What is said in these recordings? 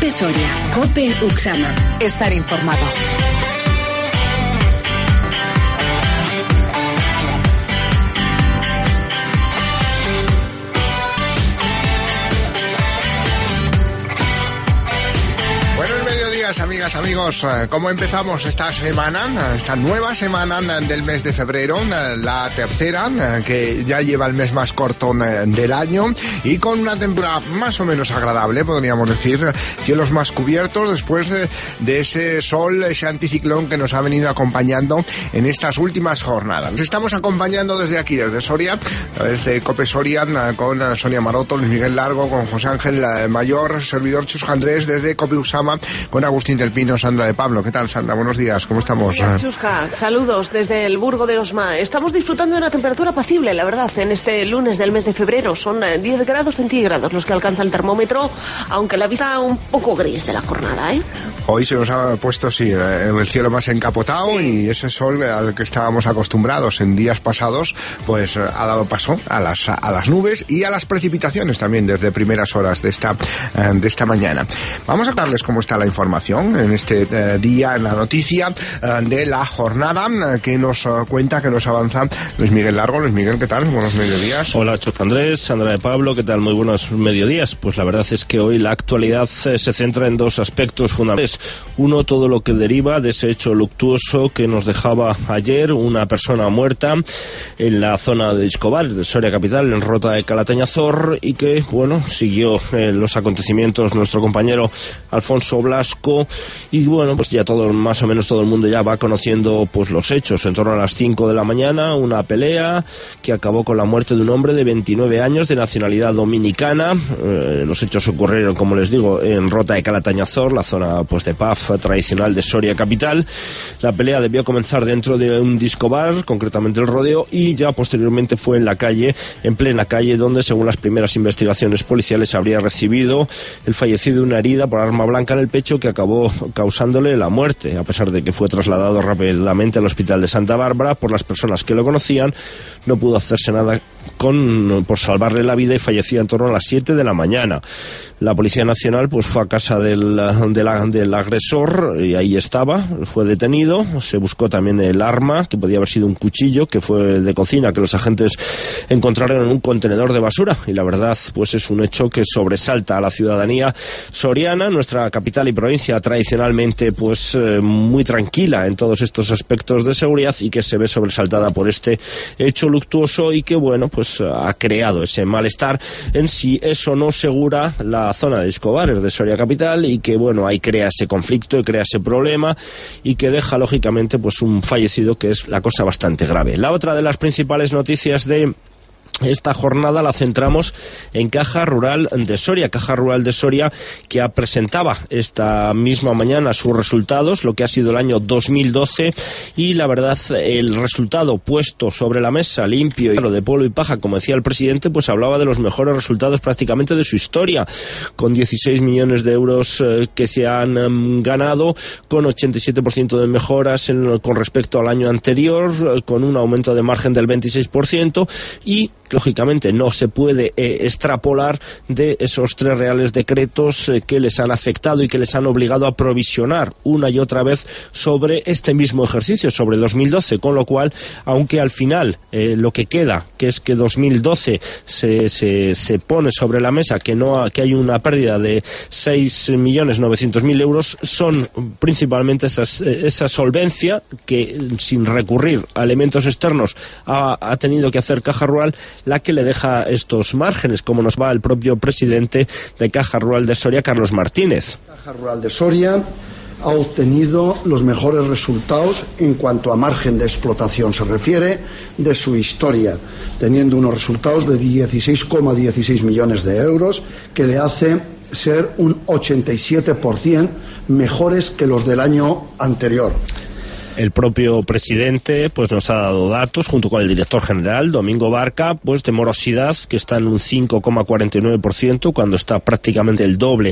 COPE Soria, COPE Uxama. Estar informado. Amigas, amigos, ¿cómo empezamos esta semana, esta nueva semana del mes de febrero, la tercera, que ya lleva el mes más corto del año y con una temperatura más o menos agradable, podríamos decir, cielos más cubiertos después de ese sol, ese anticiclón que nos ha venido acompañando en estas últimas jornadas. Nos estamos acompañando desde aquí, desde Soria, desde COPE Soria, con Sonia Maroto, Luis Miguel Largo, con José Ángel Mayor, servidor Chus Andrés, desde COPE Uxama, con Agustín del Pino, Sandra de Pablo. ¿Qué tal, Sandra? Buenos días, ¿cómo estamos? Buenos días, Chusca. Saludos desde el Burgo de Osma. Estamos disfrutando de una temperatura apacible, la verdad, en este lunes del mes de febrero. Son 10 grados centígrados los que alcanza el termómetro, aunque la vista un poco gris de la jornada, ¿eh? Hoy se nos ha puesto, sí, el cielo más encapotado, sí. Y ese sol al que estábamos acostumbrados en días pasados, pues ha dado paso a las nubes y a las precipitaciones también desde primeras horas de esta mañana. Vamos a darles cómo está la información en este día, en la noticia de la jornada que nos cuenta, que nos avanza Luis Miguel Largo. Luis Miguel, ¿qué tal? Buenos mediodías. Hola, Chus Andrés, Sandra de Pablo, ¿qué tal? Muy buenos mediodías. Pues la verdad es que hoy la actualidad se centra en dos aspectos fundamentales. Uno, todo lo que deriva de ese hecho luctuoso que nos dejaba ayer una persona muerta en la zona de Escobar, de Soria capital, en Rota de Calatañazor, y que, bueno, siguió los acontecimientos nuestro compañero Alfonso Blasco. Y bueno, pues ya más o menos todo el mundo ya va conociendo pues los hechos. En torno a las 5 de la mañana, una pelea que acabó con la muerte de un hombre de 29 años de nacionalidad dominicana. Los hechos ocurrieron, como les digo, en Rota de Calatañazor, la zona pues de pub tradicional de Soria capital. La pelea debió comenzar dentro de un disco bar, concretamente el Rodeo, y ya posteriormente fue en plena calle, donde según las primeras investigaciones policiales habría recibido el fallecido una herida por arma blanca en el pecho que acabó causándole la muerte, a pesar de que fue trasladado rápidamente al hospital de Santa Bárbara por las personas que lo conocían. No pudo hacerse nada por salvarle la vida y fallecía en torno a las 7 de la mañana. La Policía Nacional pues fue a casa del agresor y ahí estaba, fue detenido. Se buscó también el arma, que podía haber sido un cuchillo, que fue de cocina, que los agentes encontraron en un contenedor de basura, y la verdad pues es un hecho que sobresalta a la ciudadanía soriana, nuestra capital y provincia tradicionalmente pues muy tranquila en todos estos aspectos de seguridad, y que se ve sobresaltada por este hecho luctuoso y que bueno pues ha creado ese malestar. En sí eso no segura la zona de Escobares de Soria capital, y que bueno ahí crea ese conflicto y crea ese problema, y que deja lógicamente pues un fallecido, que es la cosa bastante grave. La otra de las principales noticias de esta jornada la centramos en Caja Rural de Soria. Caja Rural de Soria, que presentaba esta misma mañana sus resultados, lo que ha sido el año 2012, y la verdad el resultado puesto sobre la mesa, limpio y lo de polvo y paja, como decía el presidente, pues hablaba de los mejores resultados prácticamente de su historia, con 16 millones de euros que se han ganado, con 87% de mejoras con respecto al año anterior, con un aumento de margen del 26%, y lógicamente no se puede extrapolar de esos 3 reales decretos que les han afectado y que les han obligado a provisionar una y otra vez sobre este mismo ejercicio, sobre 2012, con lo cual, aunque al final lo que queda, que es que 2012 se pone sobre la mesa que hay una pérdida de 6.900.000 euros, son principalmente esa solvencia que, sin recurrir a elementos externos, ha tenido que hacer Caja Rural, la que le deja estos márgenes, como nos va el propio presidente de Caja Rural de Soria, Carlos Martínez. Caja Rural de Soria ha obtenido los mejores resultados en cuanto a margen de explotación se refiere de su historia, teniendo unos resultados de 16,16 millones de euros, que le hace ser un 87% mejores que los del año anterior. El propio presidente pues nos ha dado datos, junto con el director general, Domingo Barca, pues de morosidad, que está en un 5,49%, cuando está prácticamente el doble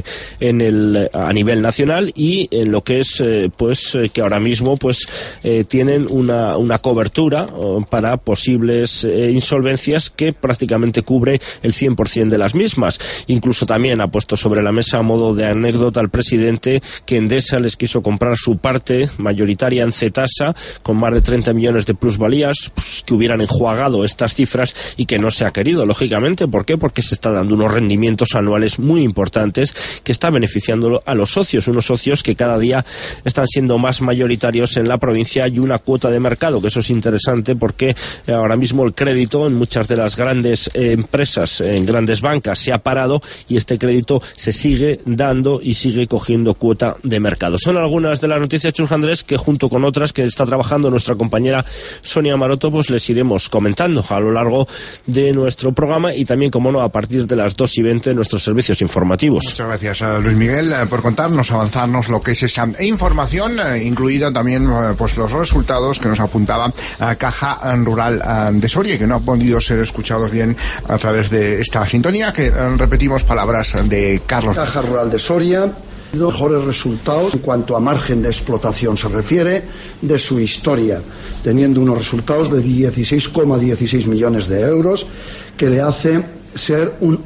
a nivel nacional, y en lo que es que ahora mismo tienen una cobertura para posibles insolvencias que prácticamente cubre el 100% de las mismas. Incluso también ha puesto sobre la mesa, a modo de anécdota, al presidente que Endesa les quiso comprar su parte mayoritaria en Cetasa con más de 30 millones de plusvalías, que hubieran enjuagado estas cifras, y que no se ha querido, lógicamente. ¿Por qué? Porque se está dando unos rendimientos anuales muy importantes que está beneficiando a los socios, unos socios que cada día están siendo más mayoritarios en la provincia, y una cuota de mercado, que eso es interesante porque ahora mismo el crédito en muchas de las grandes empresas, en grandes bancas, se ha parado, y este crédito se sigue dando y sigue cogiendo cuota de mercado. Son algunas de las noticias, Chus Andrés, que junto con otras que está trabajando nuestra compañera Sonia Maroto, pues les iremos comentando a lo largo de nuestro programa, y también, como no, a partir de las 2:20 nuestros servicios informativos. Muchas gracias, Luis Miguel, por contarnos, avanzarnos lo que es esa información, incluida también pues los resultados que nos apuntaba Caja Rural de Soria, y que no han podido ser escuchados bien a través de esta sintonía, que repetimos palabras de Carlos. Caja Rural de Soria, los mejores resultados en cuanto a margen de explotación se refiere de su historia, teniendo unos resultados de 16,16 millones de euros, que le hace ser un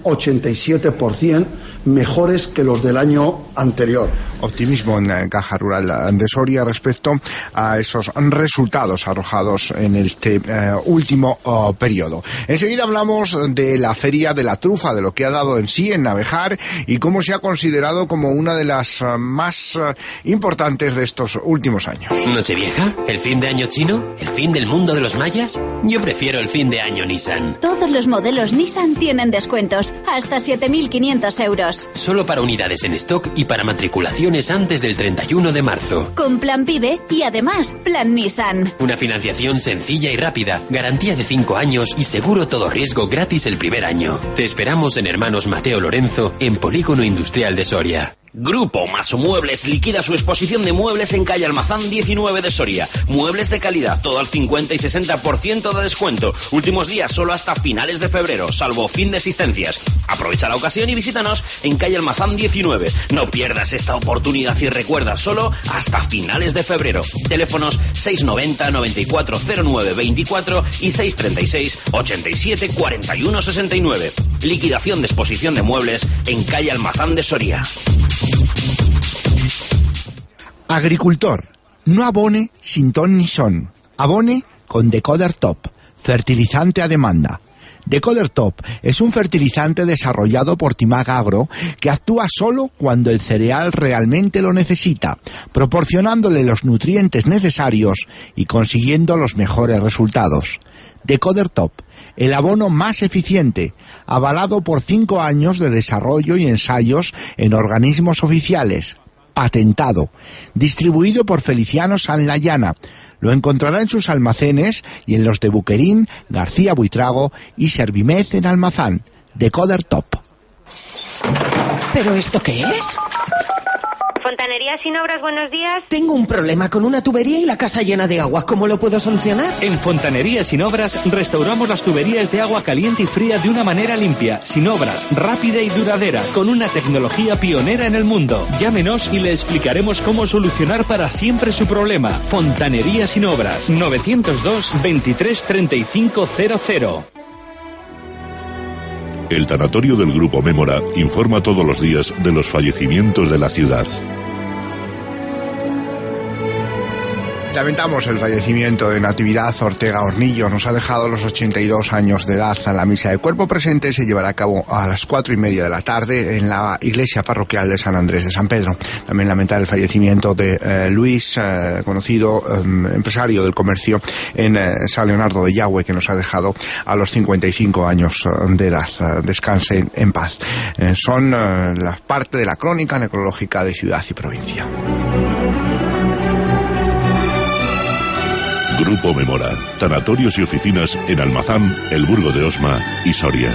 87% mejores que los del año anterior. Optimismo en Caja Rural de Soria respecto a esos resultados arrojados en este último periodo. Enseguida hablamos de la Feria de la Trufa, de lo que ha dado en sí en Navejar, y cómo se ha considerado como una de las más importantes de estos últimos años. ¿Nochevieja? ¿El fin de año chino? ¿El fin del mundo de los mayas? Yo prefiero el fin de año Nissan. Todos los modelos Nissan tienen descuentos, hasta 7.500 euros. Solo para unidades en stock y para matriculaciones antes del 31 de marzo. Con plan PIBE y además plan Nissan. Una financiación sencilla y rápida, garantía de 5 años y seguro todo riesgo gratis el primer año. Te esperamos en Hermanos Mateo Lorenzo, en Polígono Industrial de Soria. Grupo Masomuebles liquida su exposición de muebles en calle Almazán 19 de Soria. Muebles de calidad, todo al 50 y 60% de descuento. Últimos días solo hasta finales de febrero, salvo fin de existencias. Aprovecha la ocasión y visítanos en calle Almazán 19. No pierdas esta oportunidad y recuerda, solo hasta finales de febrero. Teléfonos 690 9409 24 y 636 87 41 69. Liquidación de exposición de muebles en calle Almazán de Soria. Agricultor, no abone sin ton ni son. Abone con Decoder Top, fertilizante a demanda. Decoder Top es un fertilizante desarrollado por Timag Agro que actúa solo cuando el cereal realmente lo necesita, proporcionándole los nutrientes necesarios y consiguiendo los mejores resultados. Decoder Top, el abono más eficiente, avalado por 5 años de desarrollo y ensayos en organismos oficiales, patentado, distribuido por Feliciano San Layana. Lo encontrará en sus almacenes y en los de Buquerín, García Buitrago y Servimed en Almazán. Decoder Top. ¿Pero esto qué es? Fontanería Sin Obras, buenos días. Tengo un problema con una tubería y la casa llena de agua. ¿Cómo lo puedo solucionar? En Fontanería Sin Obras restauramos las tuberías de agua caliente y fría de una manera limpia, sin obras, rápida y duradera, con una tecnología pionera en el mundo. Llámenos y le explicaremos cómo solucionar para siempre su problema. Fontanería Sin Obras, 902 23 35 00. El tanatorio del Grupo Mémora informa todos los días de los fallecimientos de la ciudad. Lamentamos el fallecimiento de Natividad Ortega Hornillo. Nos ha dejado a los 82 años de edad. La misa de cuerpo presente se llevará a cabo a las 4:30 de la tarde en la iglesia parroquial de San Andrés de San Pedro. También lamentar el fallecimiento de Luis, conocido empresario del comercio en San Leonardo de Yagüe, que nos ha dejado a los 55 años de edad. Descanse en paz. Son la parte de la crónica necrológica de ciudad y provincia. Grupo Mémora, tanatorios y oficinas en Almazán, El Burgo de Osma y Soria.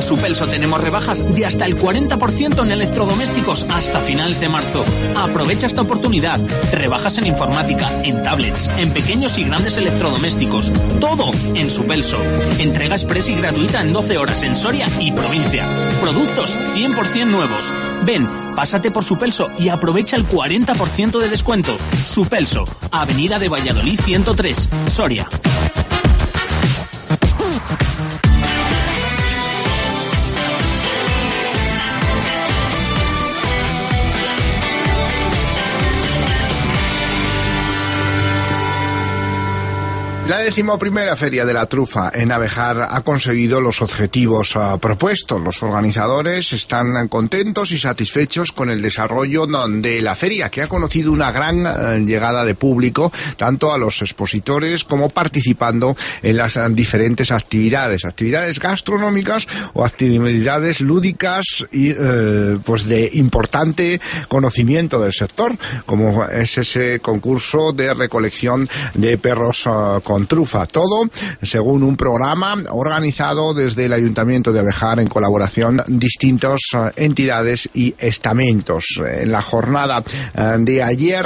Supelso tenemos rebajas de hasta el 40% en electrodomésticos hasta finales de marzo. Aprovecha esta oportunidad. Rebajas en informática, en tablets, en pequeños y grandes electrodomésticos. Todo en Supelso. Entrega express y gratuita en 12 horas en Soria y provincia. Productos 100% nuevos. Ven, pásate por Supelso y aprovecha el 40% de descuento. Supelso, Avenida de Valladolid 103, Soria. La 11ª Feria de la Trufa en Abejar ha conseguido los objetivos propuestos. Los organizadores están contentos y satisfechos con el desarrollo de la feria, que ha conocido una gran llegada de público, tanto a los expositores como participando en las diferentes actividades gastronómicas o actividades lúdicas y pues de importante conocimiento del sector, como es ese concurso de recolección de perros con trufa. Todo según un programa organizado desde el Ayuntamiento de Abejar en colaboración distintas entidades y estamentos. En la jornada de ayer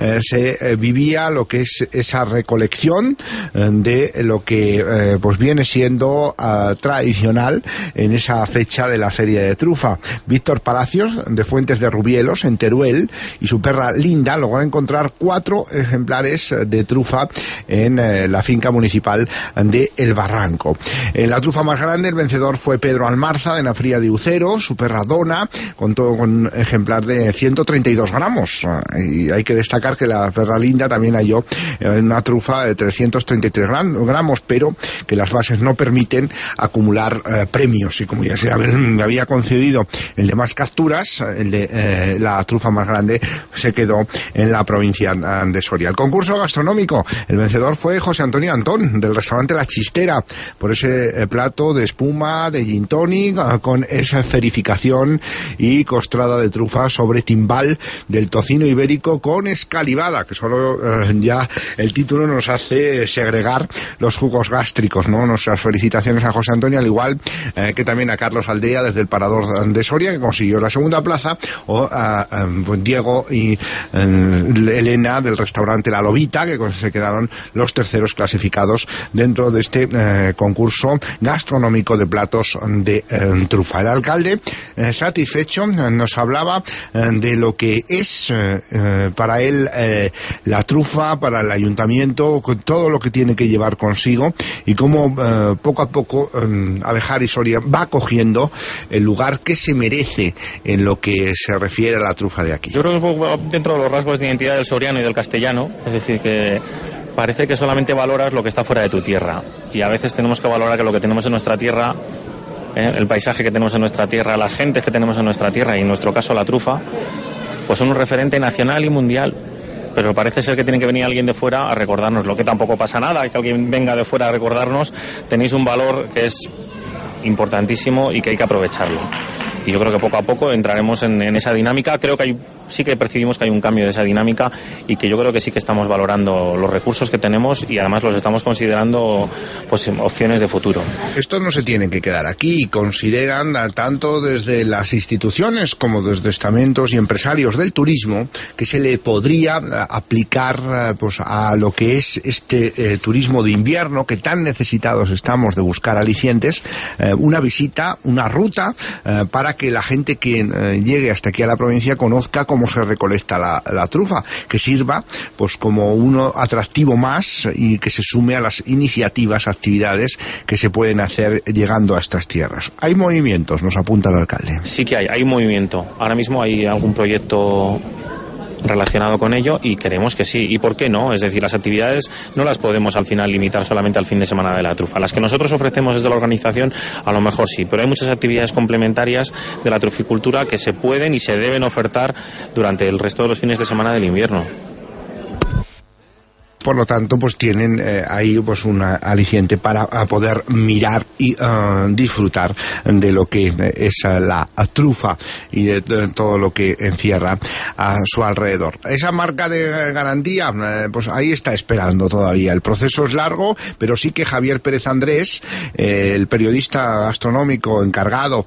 se vivía lo que es esa recolección de lo que pues viene siendo tradicional en esa fecha de la Feria de Trufa. Víctor Palacios, de Fuentes de Rubielos, en Teruel, y su perra Linda logró encontrar 4 ejemplares de trufa en la finca municipal de El Barranco. En la trufa más grande, el vencedor fue Pedro Almarza, de Nafría de Ucero. Su perra Dona contó con un ejemplar de 132 gramos. Y hay que destacar que la perra Linda también halló una trufa de 333 gramos, pero que las bases no permiten acumular premios. Y como ya se había concedido el de más capturas, el de la trufa más grande se quedó en la provincia de Soria. El concurso gastronómico, el vencedor fue José Antonio Antón, del restaurante La Chistera, por ese plato de espuma de gin tonic con esa esferificación y costrada de trufa sobre timbal del tocino ibérico con escalivada, que solo ya el título nos hace segregar los jugos gástricos, ¿no? Nuestras felicitaciones a José Antonio, al igual que también a Carlos Aldea desde el Parador de Soria, que consiguió la segunda plaza, o a Diego y Elena del restaurante La Lobita, que se quedaron los terceros clasificados dentro de este concurso gastronómico de platos de trufa. El alcalde, satisfecho, nos hablaba de lo que es para él la trufa, para el ayuntamiento, con todo lo que tiene que llevar consigo, y cómo poco a poco Abejar y Soria va cogiendo el lugar que se merece en lo que se refiere a la trufa de aquí. Yo creo que dentro de los rasgos de identidad del soriano y del castellano, es decir, que parece que solamente valoras lo que está fuera de tu tierra, y a veces tenemos que valorar que lo que tenemos en nuestra tierra, el paisaje que tenemos en nuestra tierra, las gentes que tenemos en nuestra tierra, y en nuestro caso la trufa, pues son un referente nacional y mundial. Pero parece ser que tiene que venir alguien de fuera a recordarnos, lo que tampoco pasa nada, que alguien venga de fuera a recordarnos. Tenéis un valor que es importantísimo y que hay que aprovecharlo. Y yo creo que poco a poco entraremos en esa dinámica. Creo que sí que percibimos que hay un cambio de esa dinámica, y que yo creo que sí que estamos valorando los recursos que tenemos, y además los estamos considerando pues opciones de futuro. Estos no se tienen que quedar aquí. Consideran, tanto desde las instituciones como desde estamentos y empresarios del turismo, que se le podría aplicar pues a lo que es este turismo de invierno, que tan necesitados estamos de buscar alicientes, una visita, una ruta para que la gente que llegue hasta aquí a la provincia conozca cómo se recolecta la trufa, que sirva pues como un atractivo más y que se sume a las iniciativas, actividades que se pueden hacer llegando a estas tierras. Hay movimientos, nos apunta el alcalde. Sí que hay movimiento. Ahora mismo hay algún proyecto relacionado con ello, y creemos que sí. ¿Y por qué no? Es decir, las actividades no las podemos al final limitar solamente al fin de semana de la trufa. Las que nosotros ofrecemos desde la organización a lo mejor sí, pero hay muchas actividades complementarias de la truficultura que se pueden y se deben ofertar durante el resto de los fines de semana del invierno. por lo tanto pues tienen ahí pues un aliciente para poder mirar y disfrutar de lo que es la trufa y de todo lo que encierra a su alrededor. Esa marca de garantía, pues ahí está esperando todavía. El proceso es largo, pero sí que Javier Pérez Andrés, el periodista gastronómico encargado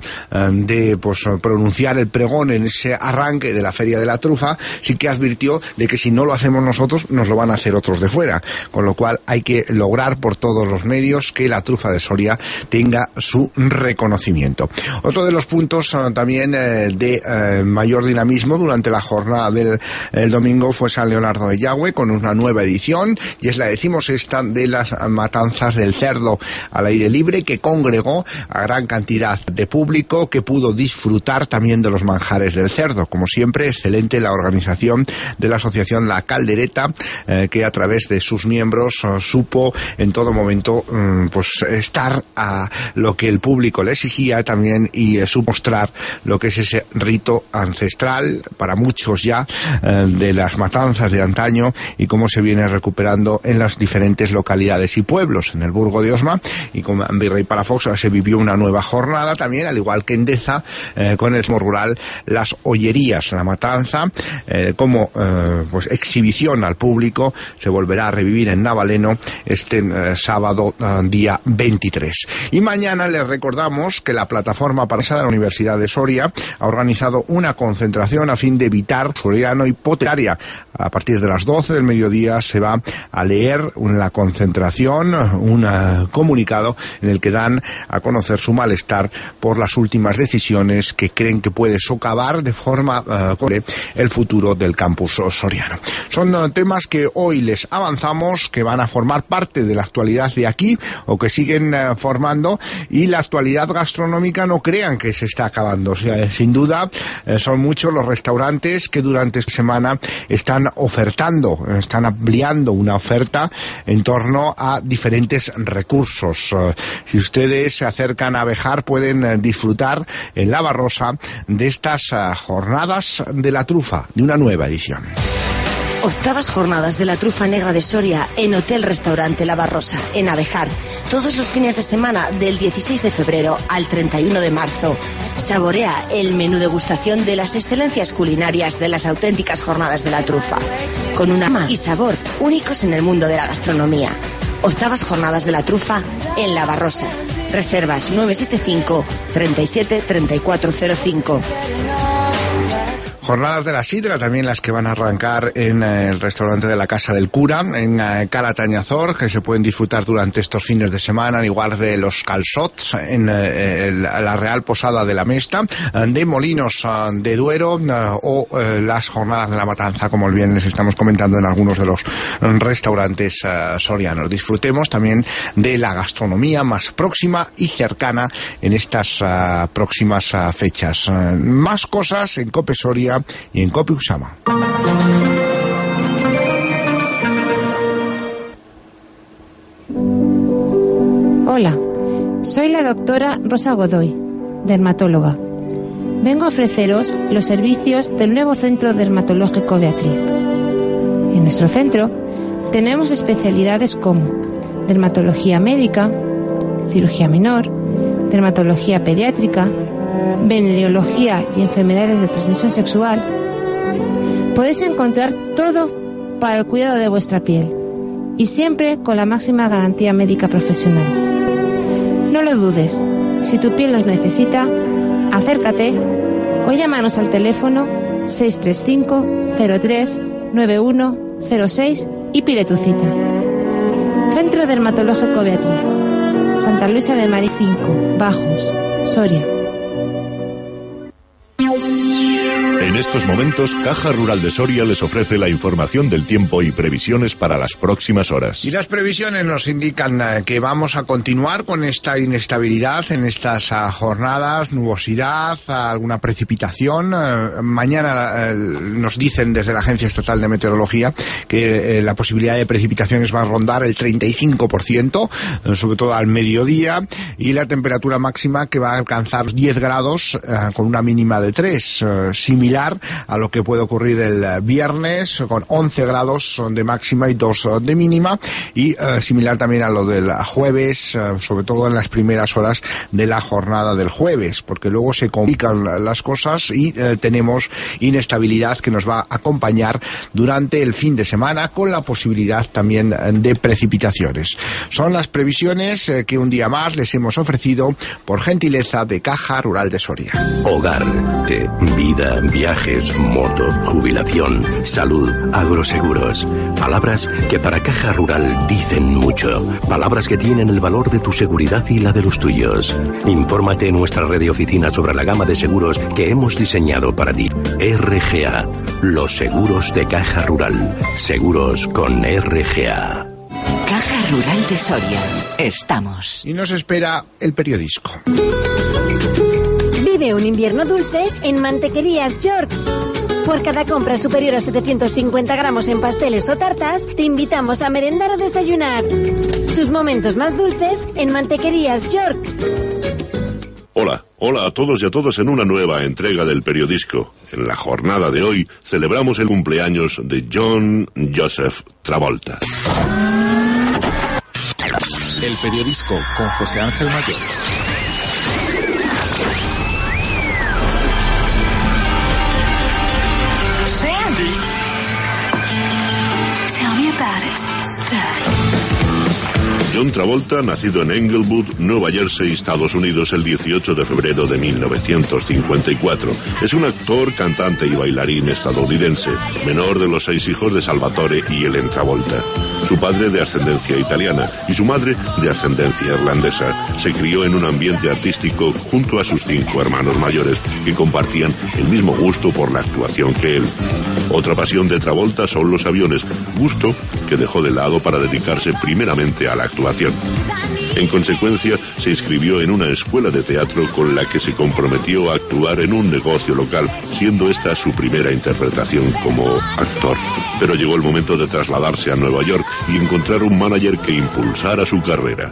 de pues pronunciar el pregón en ese arranque de la Feria de la Trufa, sí que advirtió de que si no lo hacemos nosotros, nos lo van a hacer otros de fuera, con lo cual hay que lograr por todos los medios que la trufa de Soria tenga su reconocimiento. Otro de los puntos también de mayor dinamismo durante la jornada del domingo fue San Leonardo de Yagüe, con una nueva edición, y es la 16ª de las matanzas del cerdo al aire libre, que congregó a gran cantidad de público que pudo disfrutar también de los manjares del cerdo. Como siempre, excelente la organización de la asociación La Caldereta, que a través de sus miembros supo en todo momento pues estar a lo que el público le exigía también, y supo mostrar lo que es ese rito ancestral para muchos ya de las matanzas de antaño, y cómo se viene recuperando en las diferentes localidades y pueblos. En el Burgo de Osma y con Virrey Palafox se vivió una nueva jornada también, al igual que en Deza, con el rural Las Ollerías. La matanza como pues exhibición al público se volverá a revivir en Navaleno este sábado día 23. Y mañana les recordamos que la plataforma Parsa de la Universidad de Soria ha organizado una concentración a fin de evitar soriano hipotecaria. A partir de las 12 del mediodía se va a leer en la concentración un comunicado en el que dan a conocer su malestar por las últimas decisiones que creen que puede socavar de forma el futuro del campus soriano. Son temas que hoy les avanzamos, que van a formar parte de la actualidad de aquí, o que siguen formando, y la actualidad gastronómica no crean que se está acabando. O sea, sin duda son muchos los restaurantes que durante esta semana están ofertando, están ampliando una oferta en torno a diferentes recursos. Si ustedes se acercan a Béjar, pueden disfrutar en La Barrosa de estas jornadas de la trufa, de una nueva edición. Octavas jornadas de la trufa negra de Soria en Hotel Restaurante La Barrosa, en Abéjar, todos los fines de semana del 16 de febrero al 31 de marzo. Saborea el menú degustación de las excelencias culinarias de las auténticas jornadas de la trufa, con un aroma y sabor únicos en el mundo de la gastronomía. Octavas jornadas de la trufa en La Barrosa. Reservas 975 37 3405. Jornadas de la sidra, también las que van a arrancar en el restaurante de la Casa del Cura, en Cala Tañazor, que se pueden disfrutar durante estos fines de semana, igual de los calçots en la Real Posada de la Mesta, de Molinos de Duero, o las jornadas de la matanza, como bien les estamos comentando en algunos de los restaurantes sorianos. Disfrutemos también de la gastronomía más próxima y cercana en estas próximas fechas. Más cosas en COPE Soria y en COPE Usama. Hola, soy la doctora Rosa Godoy, dermatóloga. Vengo a ofreceros los servicios del nuevo Centro Dermatológico Beatriz. En nuestro centro tenemos especialidades como dermatología médica, cirugía menor, dermatología pediátrica, venereología y enfermedades de transmisión sexual. Podéis encontrar todo para el cuidado de vuestra piel, y siempre con la máxima garantía médica profesional. No lo dudes, si tu piel los necesita, acércate o llámanos al teléfono 635 03 9106 y pide tu cita. Centro Dermatológico Beatriz, Santa Luisa de Marí 5, Bajos, Soria. En estos momentos, Caja Rural de Soria les ofrece la información del tiempo y previsiones para las próximas horas. Y las previsiones nos indican que vamos a continuar con esta inestabilidad en estas jornadas, nubosidad, alguna precipitación. Mañana nos dicen desde la Agencia Estatal de Meteorología que la posibilidad de precipitaciones va a rondar el 35%, sobre todo al mediodía, y la temperatura máxima que va a alcanzar 10 grados con una mínima de 3, similar similar a lo que puede ocurrir el viernes, con 11 grados de máxima y 2 de mínima, y similar también a lo del jueves, sobre todo en las primeras horas de la jornada del jueves, porque luego se complican las cosas y tenemos inestabilidad que nos va a acompañar durante el fin de semana, con la posibilidad también de precipitaciones. Son las previsiones que un día más les hemos ofrecido por gentileza de Caja Rural de Soria. Hogar, vida, viajes, moto, jubilación, salud, agroseguros. Palabras que para Caja Rural dicen mucho. Palabras que tienen el valor de tu seguridad y la de los tuyos. Infórmate en nuestra red de oficinas sobre la gama de seguros que hemos diseñado para ti. RGA, los seguros de Caja Rural. Seguros con RGA. Caja Rural de Soria. Estamos. Y nos espera el periodisco. Vive un invierno dulce en Mantequerías York. Por cada compra superior a 750 gramos en pasteles o tartas, te invitamos a merendar o desayunar. Tus momentos más dulces en Mantequerías York. Hola a todos y a todas en una nueva entrega del periodisco. En la jornada de hoy celebramos el cumpleaños de John Joseph Travolta. El periodisco con José Ángel Mayor. Sandy? Tell me about it, Stud. John Travolta, nacido en Englewood, Nueva Jersey, Estados Unidos, el 18 de febrero de 1954. Es un actor, cantante y bailarín estadounidense, menor de los 6 hijos de Salvatore y Ellen Travolta. Su padre, de ascendencia italiana, y su madre, de ascendencia irlandesa. Se crió en un ambiente artístico junto a sus 5 hermanos mayores, que compartían el mismo gusto por la actuación que él. Otra pasión de Travolta son los aviones, gusto que dejó de lado para dedicarse primeramente a la actuación. En consecuencia, se inscribió en una escuela de teatro con la que se comprometió a actuar en un negocio local, siendo esta su primera interpretación como actor. Pero llegó el momento de trasladarse a Nueva York y encontrar un manager que impulsara su carrera.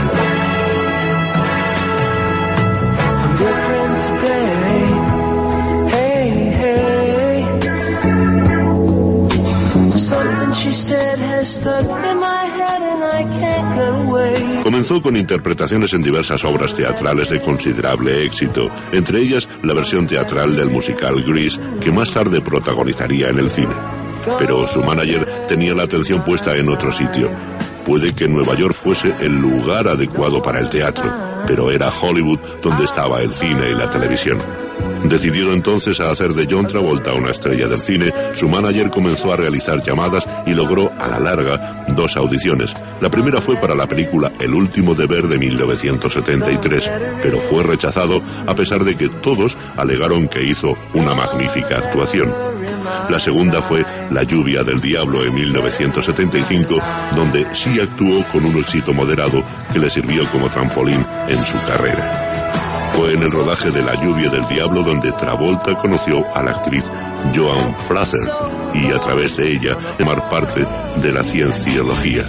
Comenzó con interpretaciones en diversas obras teatrales de considerable éxito, entre ellas la versión teatral del musical Grease, que más tarde protagonizaría en el cine. Pero su manager tenía la atención puesta en otro sitio. Puede que Nueva York fuese el lugar adecuado para el teatro, pero era Hollywood donde estaba el cine y la televisión. Decidido entonces a hacer de John Travolta una estrella del cine, su manager comenzó a realizar llamadas y logró a la larga 2 audiciones. La primera fue para la película El último deber de 1973, pero fue rechazado a pesar de que todos alegaron que hizo una magnífica actuación. La segunda fue La lluvia del diablo en 1975, donde sí actuó con un éxito moderado que le sirvió como trampolín en su carrera. Fue en el rodaje de La lluvia del diablo donde Travolta conoció a la actriz Joan Fraser y a través de ella formar parte de la cienciología.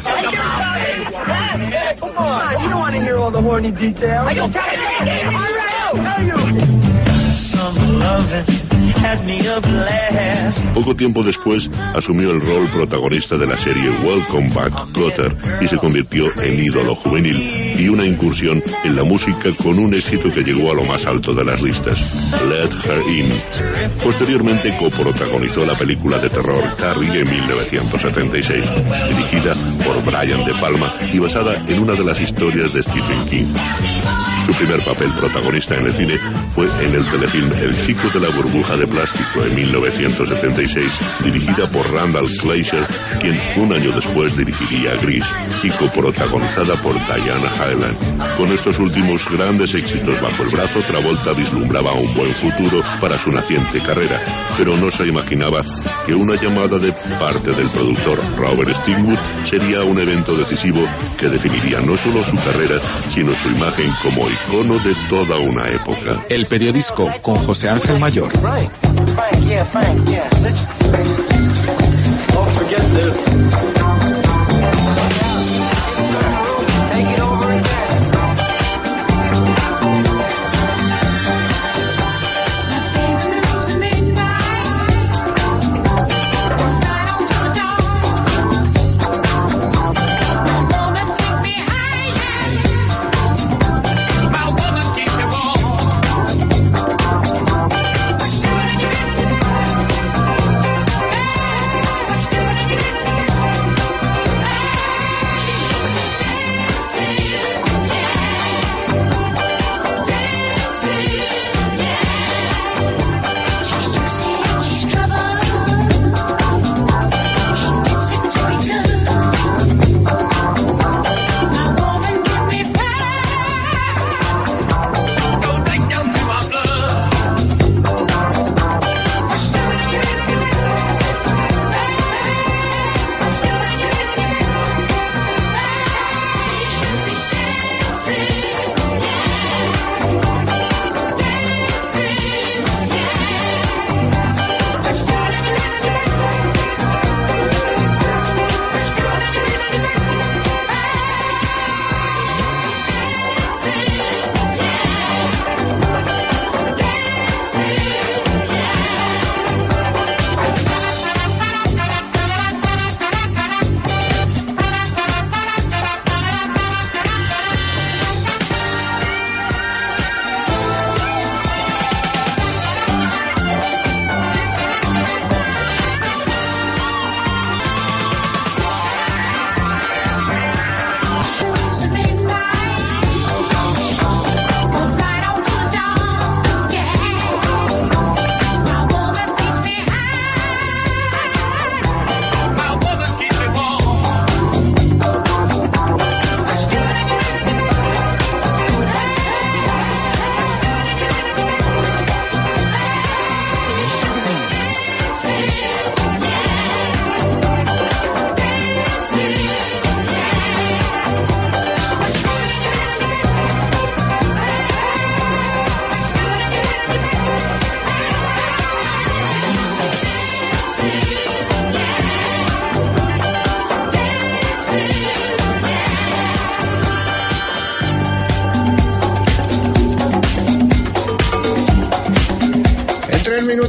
Poco tiempo después asumió el rol protagonista de la serie Welcome Back, Kotter, y se convirtió en ídolo juvenil y una incursión en la música con un éxito que llegó a lo más alto de las listas, Let Her In. Posteriormente coprotagonizó la película de terror Carrie en 1976, dirigida por Brian De Palma y basada en una de las historias de Stephen King. Su primer papel protagonista en el cine fue en el telefilm El chico de la burbuja de plástico en 1976, dirigida por Randall Fleischer, quien un año después dirigiría Grease, y coprotagonizada por Diana Hyland. Con estos últimos grandes éxitos bajo el brazo, Travolta vislumbraba un buen futuro para su naciente carrera, pero no se imaginaba que una llamada de parte del productor Robert Stigwood sería un evento decisivo que definiría no solo su carrera, sino su imagen como icono de toda una época. El periodisco con José Ángel Mayor.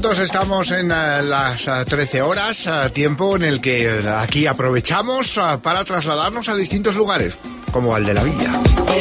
minutos estamos en las 13 horas, tiempo en el que aquí aprovechamos para trasladarnos a distintos lugares, como al de la Villa.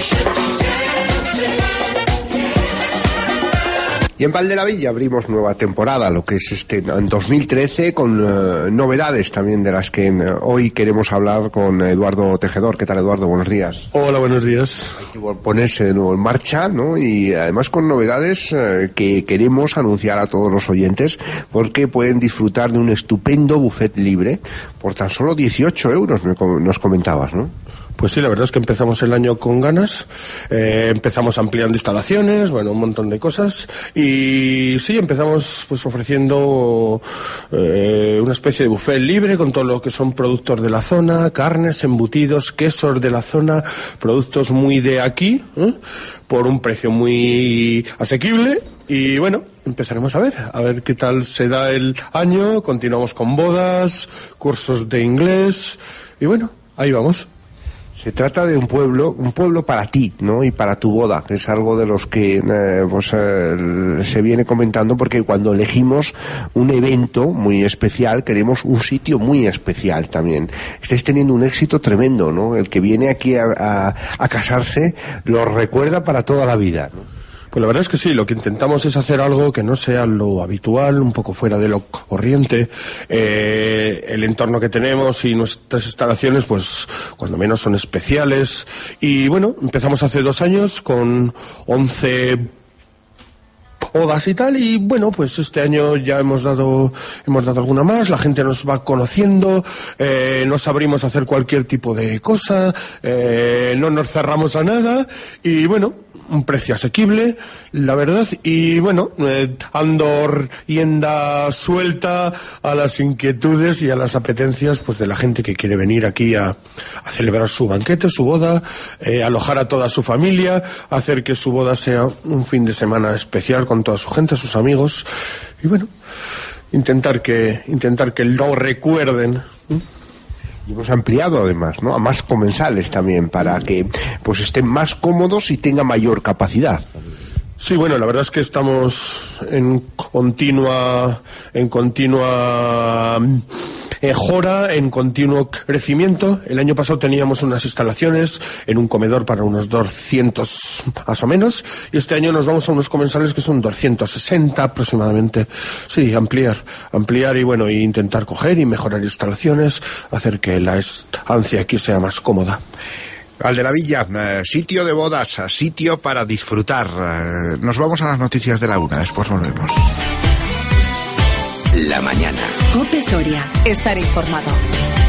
Y en Valdelavilla abrimos nueva temporada, lo que es en 2013, con novedades también de las que hoy queremos hablar con Eduardo Tejedor. ¿Qué tal, Eduardo? Buenos días. Hola, buenos días. Hay que ponerse de nuevo en marcha, ¿no? Y además con novedades que queremos anunciar a todos los oyentes, porque pueden disfrutar de un estupendo buffet libre por tan solo 18 euros, nos comentabas, ¿no? Pues sí, la verdad es que empezamos el año con ganas, empezamos ampliando instalaciones, bueno, un montón de cosas, y sí, empezamos pues ofreciendo una especie de buffet libre con todo lo que son productos de la zona, carnes, embutidos, quesos de la zona, productos muy de aquí, por un precio muy asequible. Y bueno, empezaremos a ver qué tal se da el año. Continuamos con bodas, cursos de inglés, y bueno, ahí vamos. Se trata de un pueblo para ti, ¿no? Y para tu boda, que es algo de los que se viene comentando, porque cuando elegimos un evento muy especial, queremos un sitio muy especial también. Estáis teniendo un éxito tremendo, ¿no? El que viene aquí a casarse lo recuerda para toda la vida, ¿no? Pues la verdad es que sí, lo que intentamos es hacer algo que no sea lo habitual, un poco fuera de lo corriente. El entorno que tenemos y nuestras instalaciones, pues cuando menos son especiales. Y bueno, empezamos hace 2 años con 11 bodas y tal, y bueno, pues este año ya hemos dado alguna más, la gente nos va conociendo, nos abrimos a hacer cualquier tipo de cosa, no nos cerramos a nada, y bueno, un precio asequible, la verdad, y bueno, dando rienda suelta a las inquietudes y a las apetencias pues de la gente que quiere venir aquí a celebrar su banquete, su boda, alojar a toda su familia, hacer que su boda sea un fin de semana especial con toda su gente, sus amigos, y bueno, intentar que lo recuerden. Y hemos ampliado además, ¿no? A más comensales también, para que pues estén más cómodos y tengan mayor capacidad. Sí, bueno, la verdad es que estamos en continua mejora, en continuo crecimiento. El año pasado teníamos unas instalaciones en un comedor para unos 200 más o menos, y este año nos vamos a unos comensales que son 260 aproximadamente. Sí, ampliar y bueno, y intentar coger y mejorar instalaciones, hacer que la estancia aquí sea más cómoda. Valdelavilla, sitio de bodas, sitio para disfrutar. Nos vamos a las noticias de la 1, después volvemos. La mañana. COPE Soria. Estar informado.